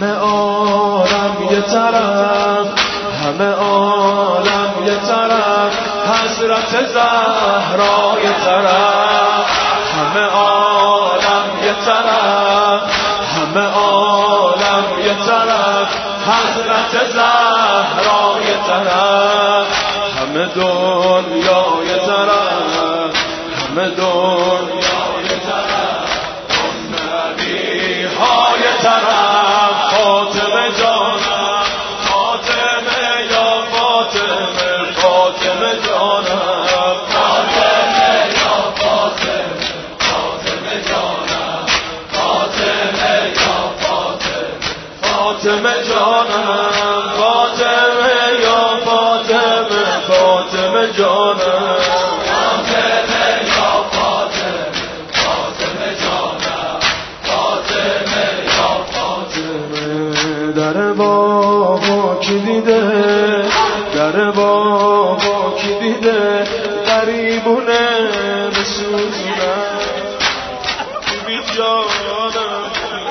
همه عالم یه طرف، همه عالم یه طرف، حضرت زهرا یه طرف. همه عالم یه طرف، همه عالم یه طرف، حضرت زهرا یه طرف. همه دنیا یه طرف، همه دنیا یه طرف، نبی ها یه طرف. فاطمه جانم، فاطمه یا فاطمه، فاطمه جانم، فاطمه یا فاطمه، فاطمه جانم، فاطمه یا فاطمه، فاطمه جانم، فاطمه یا فاطمه، فاطمه جانم، فاطمه یا فاطمه، فاطمه جانم، فاطمه یا فاطمه. در بابا کی دیده، در بابا کی دیده، غریبونه بسوزونم بی جانم.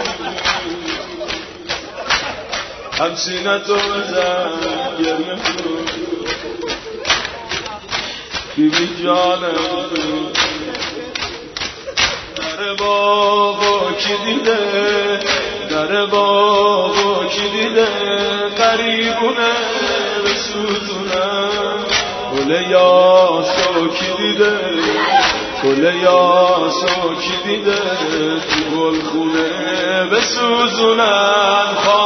همسینتو بزن گرمه کن بی جانم. در بابا کی دیده، در بابا کی دیده، غریبونه بسوزونم. گل یاسو کی دیده، گل یاسو کی دیده، تو گلخونه بسوزونم.